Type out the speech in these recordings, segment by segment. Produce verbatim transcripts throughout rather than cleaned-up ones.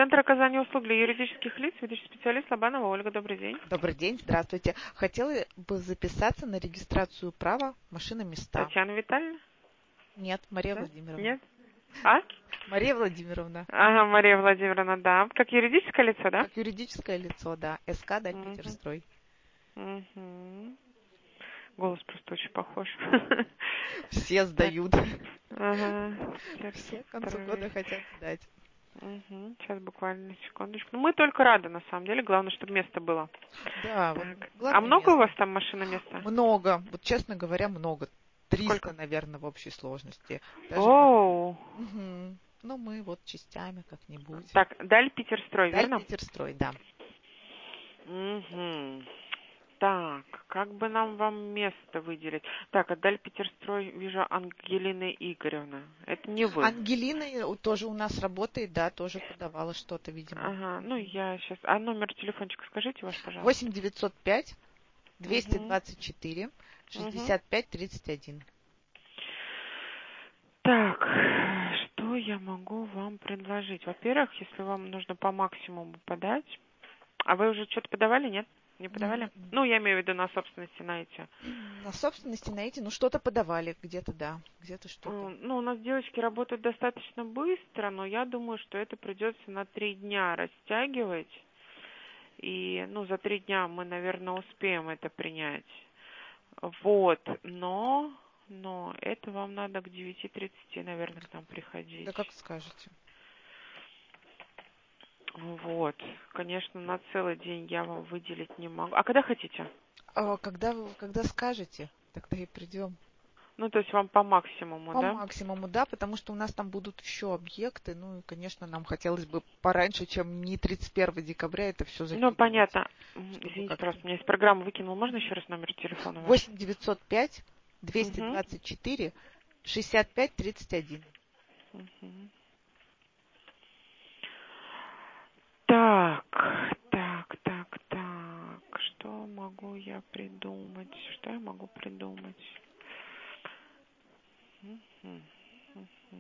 Центр оказания услуг для юридических лиц, ведущий специалист Лобанова Ольга. Добрый день. Добрый день, здравствуйте. Хотела бы записаться на регистрацию права машины места. Татьяна Витальевна? Нет, Мария Да? Владимировна. Нет? А? Мария Владимировна. Ага, Мария Владимировна, да. Как юридическое лицо, да? Как юридическое лицо, да. СК Даль Угу. Питерстрой. Угу. Голос просто очень похож. Все сдают. Ага. Все к концу года хотят сдать. Угу. Сейчас буквально секундочку. Ну, мы только рады, на самом деле. Главное, чтобы место было. Да, вот А много место. у вас там машина места? Много. Вот, честно говоря, много. триста, Сколько? наверное, в общей сложности. Даже Оу. Как... Угу. Ну, мы вот частями как-нибудь. Так, Даль Питерстрой, Даль верно? Питерстрой, да. Угу. Так, как бы нам вам место выделить? Так, отдаль Питерстрой, вижу, Ангелина Игоревна. Это не вы. Ангелина тоже у нас работает, да, тоже подавала что-то, видимо. Ага, ну я сейчас... А номер телефончика скажите ваш, пожалуйста. восемь девятьсот пять двести двадцать четыре шестьдесят пять тридцать один. Так, что я могу вам предложить? Во-первых, если вам нужно по максимуму подать... А вы уже что-то подавали, нет? Не подавали? Mm-hmm. Ну, я имею в виду на собственности на эти. На собственности на эти, ну, что-то подавали, где-то, да, где-то что-то. Ну, у нас девочки работают достаточно быстро, но я думаю, что это придется на три дня растягивать. И, ну, за три дня мы, наверное, успеем это принять. Вот, но, но это вам надо к девяти тридцати, наверное, к нам приходить. Да как скажете. Вот, конечно, на целый день я вам выделить не могу. А когда хотите? А, когда, когда скажете, тогда и придем. Ну, то есть вам по максимуму, по да? По максимуму, да, потому что у нас там будут еще объекты, ну и, конечно, нам хотелось бы пораньше, чем не тридцать первого декабря это все закидывать. Ну, понятно. Извините, просто меня из программы выкинул. Можно еще раз номер телефона ваш? восемь девятьсот пять двести двадцать четыре шестьдесят пять тридцать один. Угу. Так, так, так, так. Что могу я придумать? Что я могу придумать? Угу. Угу.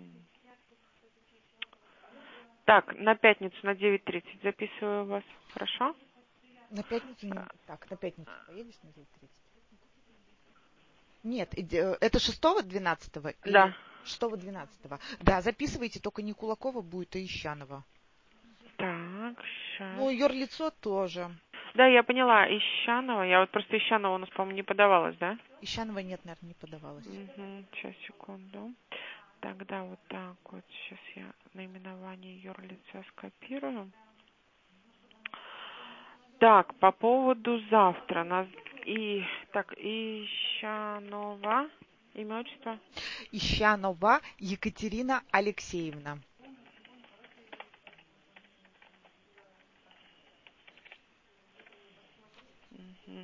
Так, на пятницу на девять тридцать записываю вас. Хорошо? На пятницу? Не... Так, на пятницу поедешь на девять тридцать? Нет, это шестого двенадцатого? Да. шестого двенадцатого. Да, записывайте, только не Кулакова будет, а Ищанова. Так, сейчас. Ну, юрлицо тоже. Да, я поняла, Ищанова. Я вот просто Ищанова у нас, по-моему, не подавалась, да? Ищанова нет, наверное, не подавалась. Угу, сейчас, секунду. Тогда вот так вот. Сейчас я наименование юрлица скопирую. Так, по поводу завтра. Нас и так, Ищанова. Имя, отчество? Ищанова Екатерина Алексеевна. Угу.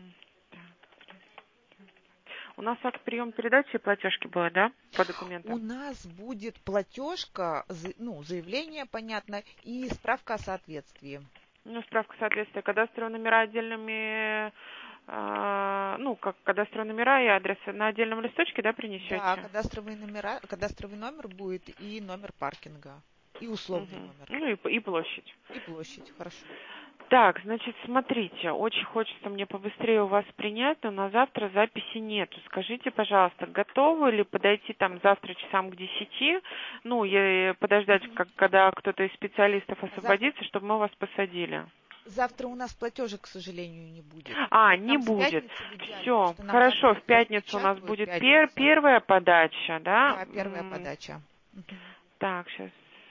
У нас акт приема передачи и платежки было, да, по документам? У нас будет платежка, ну, заявление, понятно, и справка о соответствии. Ну, справка соответствия. Кадастровые номера отдельными, э, ну, как кадастровые номера и адресы на отдельном листочке, да, принесете? Да, кадастровые номера, кадастровый номер будет и номер паркинга, и условный угу. номер. Ну, и, и площадь. И площадь, хорошо. Так, значит, смотрите, очень хочется мне побыстрее у вас принять, но на завтра записи нету. Скажите, пожалуйста, готовы ли подойти там завтра часам к десяти, ну, и подождать, mm-hmm. как, когда кто-то из специалистов освободится, завтра... чтобы мы вас посадили? Завтра у нас платежек, к сожалению, не будет. А, вот не будет. Все, хорошо, в пятницу у нас будет пер- первая подача, да? Да, первая подача. Так, сейчас.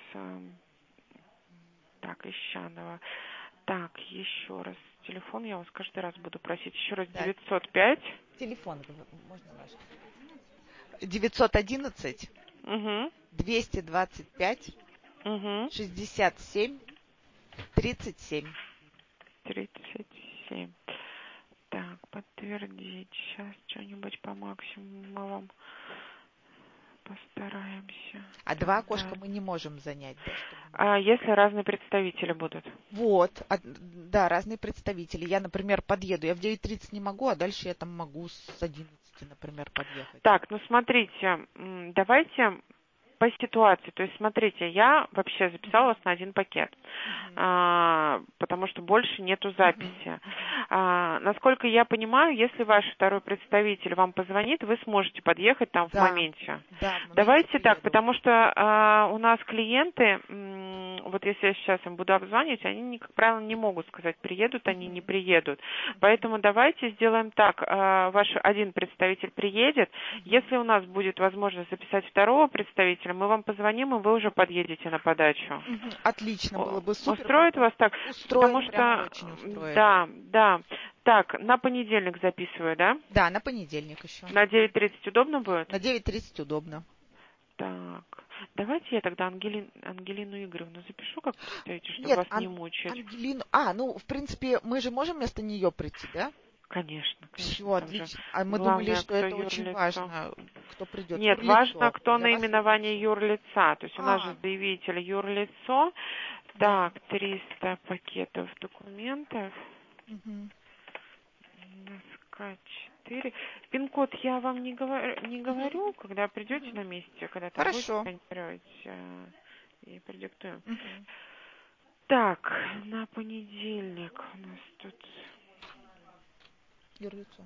Так, Ищанова. Так, еще раз. Телефон я вас каждый раз буду просить. Еще раз, да. девятьсот пять. Телефон, можно ваш? девятьсот одиннадцать. Угу. двести двадцать пять. Угу. шестьдесят семь. тридцать семь. тридцать семь. Так, подтвердить. Сейчас что-нибудь по максимуму мы вам постараемся. А так, два окошка да. мы не можем занять. Да, чтобы... А если разные представители будут? Вот, а, да, разные представители. Я, например, подъеду. Я в девять тридцать не могу, а дальше я там могу с одиннадцати, например, подъехать. Так, ну смотрите, давайте по ситуации. То есть, смотрите, я вообще записала вас на один пакет, mm-hmm. а, потому что больше нету записи. Mm-hmm. А, насколько я понимаю, если ваш второй представитель вам позвонит, вы сможете подъехать там да. в моменте. Да, в Давайте приеду. Так, потому что а, у нас клиенты, м- вот если я сейчас им буду обзванивать, они, как правило, не могут сказать, приедут они, mm-hmm. не приедут. Mm-hmm. Поэтому давайте сделаем так. А, ваш один представитель приедет. Mm-hmm. Если у нас будет возможность записать второго представителя, мы вам позвоним, и вы уже подъедете на подачу. Mm-hmm. Отлично, было бы супер. Устроит вас так? Устроит, потому что очень устроит. Да, да. Так, на понедельник записываю, да? Да, на понедельник еще. На девять тридцать удобно будет? На девять тридцать удобно. Так, давайте я тогда Ангелин, Ангелину Игоревну запишу, как представитель, чтобы Нет, вас Ан- не мучить. Ангелину... А, ну, в принципе, мы же можем вместо нее прийти, да? Конечно, конечно. Все, отлично. А мы Главное, думали, что это юрлицо. Очень важно, кто придет. Нет, юрлицо. важно, кто Для наименование юрлица. То есть а. у нас же заявитель юрлицо. Да. Так, триста пакетов документов. Угу. ка четыре. Пин-код я вам не говорю, не говорю угу. когда придете угу. на месте, когда там Хорошо. будете сканировать, и продиктуем. Угу. Так, на понедельник у нас тут... Юрлицо.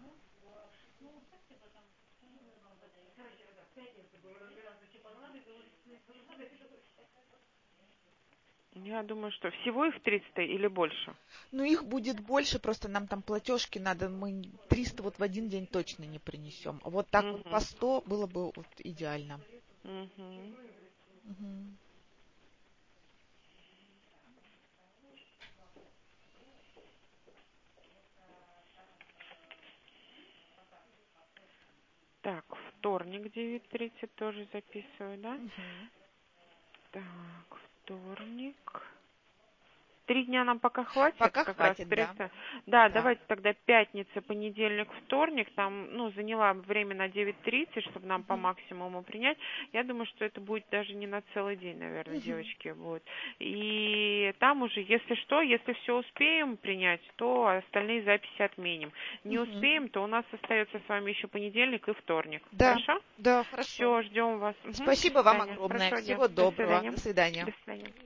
Я думаю, что всего их триста или больше? Ну, их будет больше, просто нам там платежки надо, мы триста вот в один день точно не принесем. А вот так угу. вот по сто было бы вот идеально. Угу. Угу. Так, вторник девять тридцать тоже записываю, да? Угу. Так, вторник. Три дня нам пока хватит? Пока как хватит, раз да. да. Да, давайте тогда пятница, понедельник, вторник. Там, ну, заняла время на девять тридцать, чтобы нам uh-huh. по максимуму принять. Я думаю, что это будет даже не на целый день, наверное, uh-huh. девочки будут. И там уже, если что, если все успеем принять, то остальные записи отменим. Не uh-huh. успеем, то у нас остается с вами еще понедельник и вторник. Да, хорошо? Да, хорошо. Все, ждем вас. Спасибо угу. вам огромное. Хорошо, Всего дня. доброго. До свидания. До свидания. До свидания.